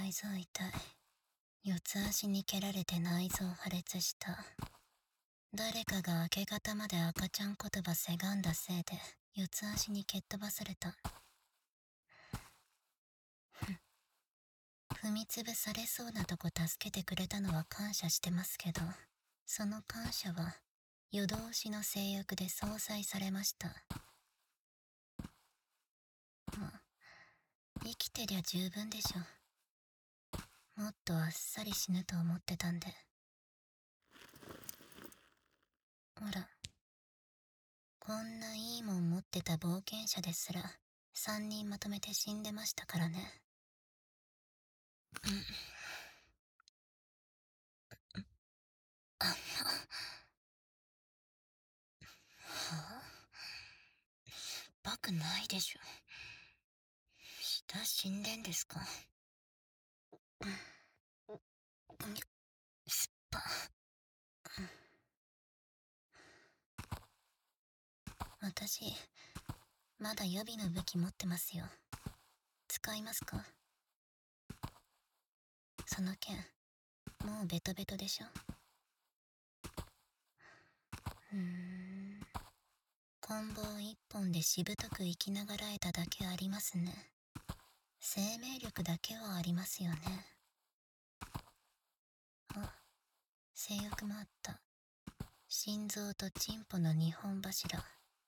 内臓痛い。四つ足に蹴られて内臓破裂した。誰かが明け方まで赤ちゃん言葉せがんだせいで四つ足に蹴っ飛ばされた。踏みつぶされそうなとこ助けてくれたのは感謝してますけど、その感謝は夜通しの性欲で相殺されました。まあ、生きてりゃ十分でしょ。もっとあっさり死ぬと思ってたんで。ほら、こんないいもん持ってた冒険者ですら3人まとめて死んでましたからね。はあ、バないでしょ。舌死んでんですか。すっぱ。私、まだ予備の武器持ってますよ。使いますか？その剣、もうベトベトでしょ。棍棒一本でしぶとく生きながらえただけありますね。生命力だけはありますよね。あ、性欲もあった。心臓とチンポの二本柱。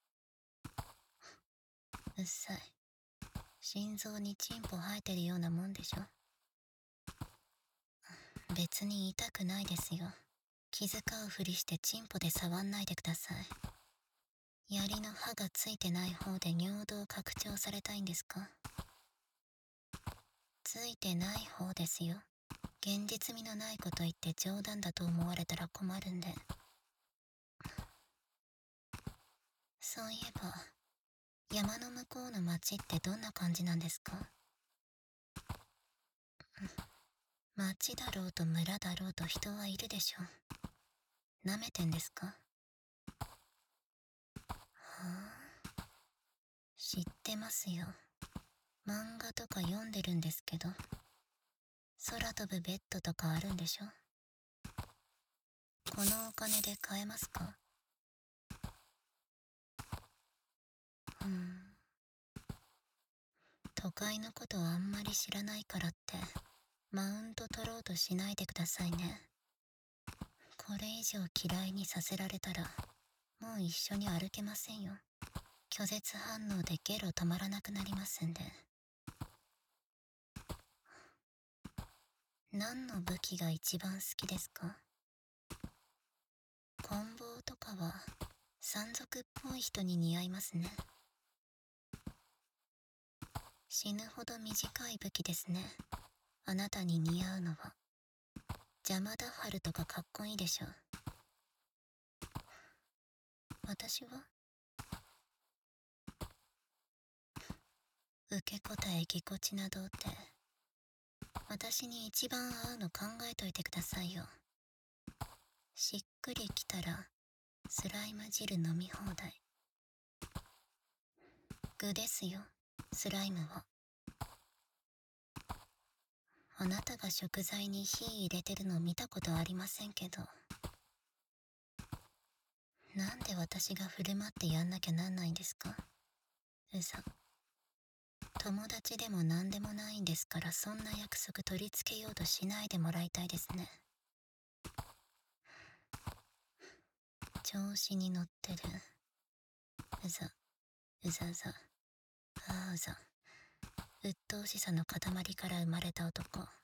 うっさい。心臓にチンポ生えてるようなもんでしょ。別に痛くないですよ。気遣うふりしてチンポで触んないでください。槍の刃がついてない方で尿道拡張されたいんですか？ついてない方ですよ。現実味のないこと言って冗談だと思われたら困るんで。そういえば、山の向こうの町ってどんな感じなんですか？町だろうと村だろうと人はいるでしょ。舐めてんですか？はあ、知ってますよ。漫画とか読んでるんですけど、空飛ぶベッドとかあるんでしょ。このお金で買えますか？都会のことあんまり知らないからってマウント取ろうとしないでくださいね。これ以上嫌いにさせられたらもう一緒に歩けませんよ。拒絶反応でゲロ止まらなくなりますんで。何の武器が一番好きですか？棍棒とかは山賊っぽい人に似合いますね。死ぬほど短い武器ですね。あなたに似合うのは邪魔だはるとかかっこいいでしょ。私は受け答えぎこちな童貞。私に一番合うの考えといてくださいよ。しっくりきたらスライム汁飲み放題。具ですよ、スライムは。あなたが食材に火入れてるの見たことありませんけど、なんで私が振る舞ってやんなきゃなんないんですか？うざ。友達でも何でもないんですから、そんな約束取り付けようとしないでもらいたいですね。調子に乗ってる。うざ、うざうざ。ああ、うざ。鬱陶しさの塊から生まれた男。